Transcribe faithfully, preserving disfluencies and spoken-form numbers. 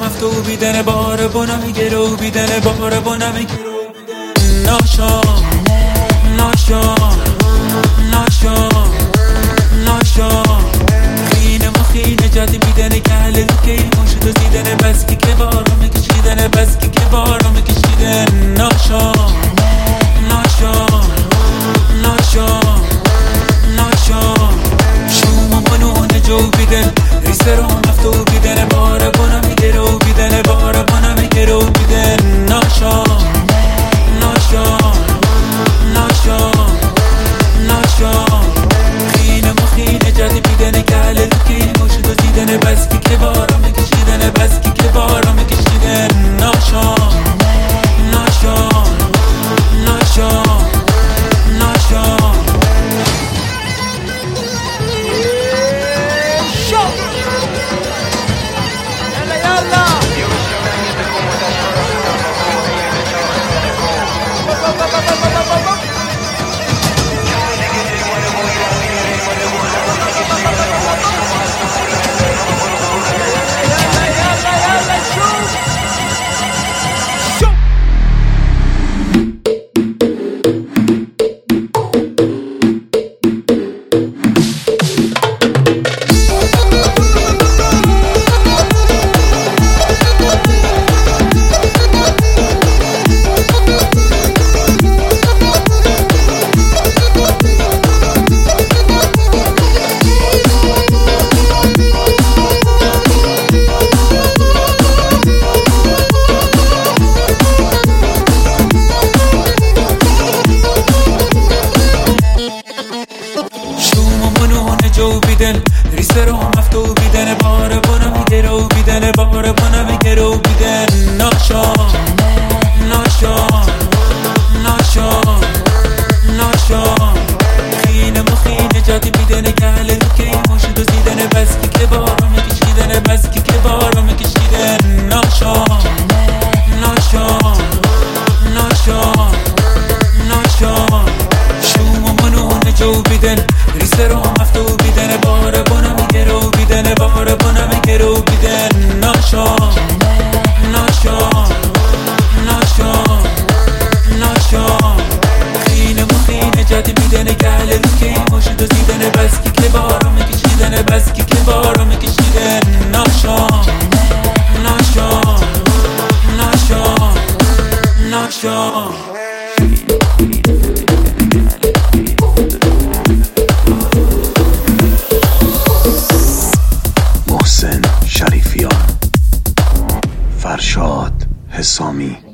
هفته و بیدن بار بونم گرو بیدن بار بونم گرو ناشا ناشا ناشا ناشا خینه و خینه جدی بیدن گله که مشت و زیدن بس که که بارم کشیدن بس که که بارم کشیدن ناشا ناشا ناشا ناشا شوم منون جو بیدن ریسر هم هفتو بیدن بار بونم گرو بیدن بار بونم گرو بیدن ناشا ناشا ناشا ناشا خینه و خینه جدی بیدن گله که مشت و زیدن بس که که بارم کشیدن بس که که بارم کشیدن ناشا ناشا ناشا ناشا جو بیدن ریسر هم هفتو بیدن بار بونم گرو بیدن بار بونم گرو بیدن ناشا ناشا ناشا ناشا خینه و خینه جدی بیدن گله که مشت و زیدن بس که که بارم کشیدن بس که که بارم کشیدن ناشا ناشا ناشا ناشا شوم و منون جو بیدن ریسر هم هفتو بیدن بار بونم گرو بیدن بار بونم گرو بیدن ناشا ناشا ناشا ناشا خینه و خینه جدی بیدن گله که مشت و زیدن بس که که بارم کشیدن بس که که بارم کشیدن ناشا ناشا ناشا ناشا محسن شریفیان، فرشاد حسامی.